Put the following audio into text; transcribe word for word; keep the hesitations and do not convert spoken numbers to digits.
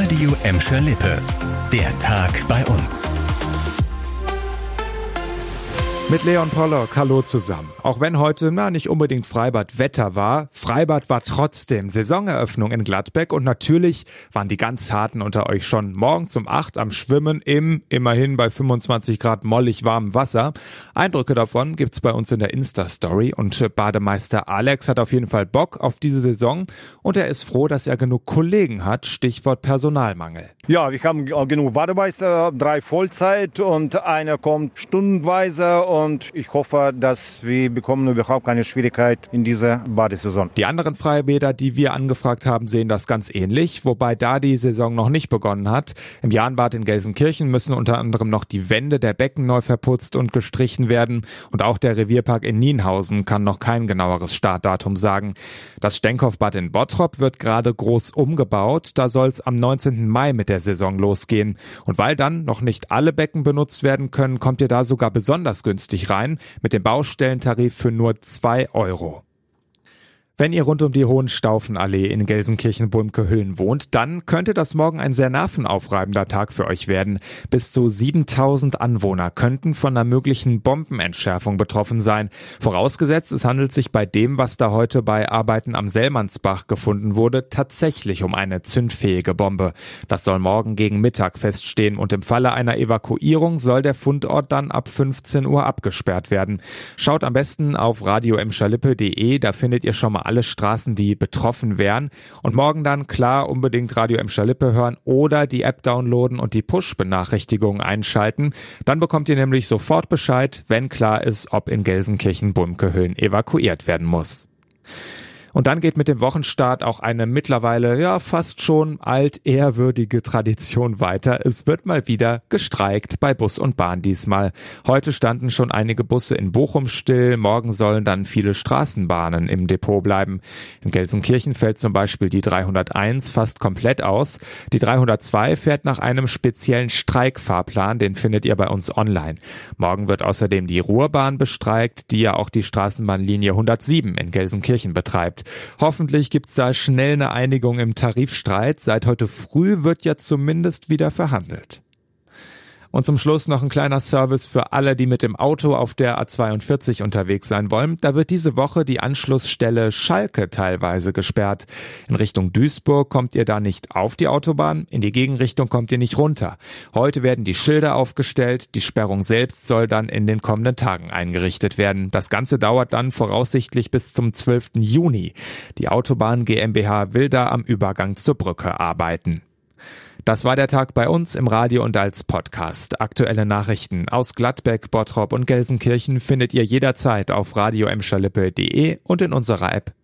Radio Emscher Lippe. Der Tag bei uns. Mit Leon Pollock, hallo zusammen. Auch wenn heute na nicht unbedingt Freibad-Wetter war, Freibad war trotzdem Saisoneröffnung in Gladbeck und natürlich waren die ganz Harten unter euch schon morgens um acht am Schwimmen im, immerhin bei fünfundzwanzig Grad mollig warmem Wasser. Eindrücke davon gibt's bei uns in der Insta-Story und Bademeister Alex hat auf jeden Fall Bock auf diese Saison und er ist froh, dass er genug Kollegen hat, Stichwort Personalmangel. Ja, wir haben genug Bademeister, drei Vollzeit und einer kommt stundenweise und ich hoffe, dass wir bekommen überhaupt keine Schwierigkeit in dieser Badesaison. Die anderen Freibäder, die wir angefragt haben, sehen das ganz ähnlich, wobei da die Saison noch nicht begonnen hat. Im Jahnbad in Gelsenkirchen müssen unter anderem noch die Wände der Becken neu verputzt und gestrichen werden und auch der Revierpark in Nienhausen kann noch kein genaueres Startdatum sagen. Das Stenkopfbad in Bottrop wird gerade groß umgebaut, da soll es am neunzehnten Mai mit der Saison losgehen. Und weil dann noch nicht alle Becken benutzt werden können, kommt ihr da sogar besonders günstig rein mit dem Baustellentarif für nur zwei Euro. Wenn ihr rund um die Hohenstaufenallee in Gelsenkirchen-Bulmke-Hüllen wohnt, dann könnte das morgen ein sehr nervenaufreibender Tag für euch werden. Bis zu siebentausend Anwohner könnten von einer möglichen Bombenentschärfung betroffen sein. Vorausgesetzt, es handelt sich bei dem, was da heute bei Arbeiten am Sellmannsbach gefunden wurde, tatsächlich um eine zündfähige Bombe. Das soll morgen gegen Mittag feststehen und im Falle einer Evakuierung soll der Fundort dann ab fünfzehn Uhr abgesperrt werden. Schaut am besten auf radio emscher lippe punkt de, da findet ihr schon mal alle Straßen, die betroffen wären. Und morgen dann klar unbedingt Radio Emscher Lippe hören oder die App downloaden und die Push-Benachrichtigungen einschalten. Dann bekommt ihr nämlich sofort Bescheid, wenn klar ist, ob in Gelsenkirchen-Bulmke-Hüllen evakuiert werden muss. Und dann geht mit dem Wochenstart auch eine mittlerweile ja fast schon altehrwürdige Tradition weiter. Es wird mal wieder gestreikt bei Bus und Bahn diesmal. Heute standen schon einige Busse in Bochum still, morgen sollen dann viele Straßenbahnen im Depot bleiben. In Gelsenkirchen fällt zum Beispiel die dreihunderteins fast komplett aus. Die dreihundertzwei fährt nach einem speziellen Streikfahrplan, den findet ihr bei uns online. Morgen wird außerdem die Ruhrbahn bestreikt, die ja auch die Straßenbahnlinie hundertsieben in Gelsenkirchen betreibt. Hoffentlich gibt's da schnell eine Einigung im Tarifstreit. Seit heute früh wird ja zumindest wieder verhandelt. Und zum Schluss noch ein kleiner Service für alle, die mit dem Auto auf der A zweiundvierzig unterwegs sein wollen. Da wird diese Woche die Anschlussstelle Schalke teilweise gesperrt. In Richtung Duisburg kommt ihr da nicht auf die Autobahn, in die Gegenrichtung kommt ihr nicht runter. Heute werden die Schilder aufgestellt, die Sperrung selbst soll dann in den kommenden Tagen eingerichtet werden. Das Ganze dauert dann voraussichtlich bis zum zwölften Juni. Die Autobahn GmbH will da am Übergang zur Brücke arbeiten. Das war der Tag bei uns im Radio und als Podcast. Aktuelle Nachrichten aus Gladbeck, Bottrop und Gelsenkirchen findet ihr jederzeit auf radio emscher lippe punkt de und in unserer App.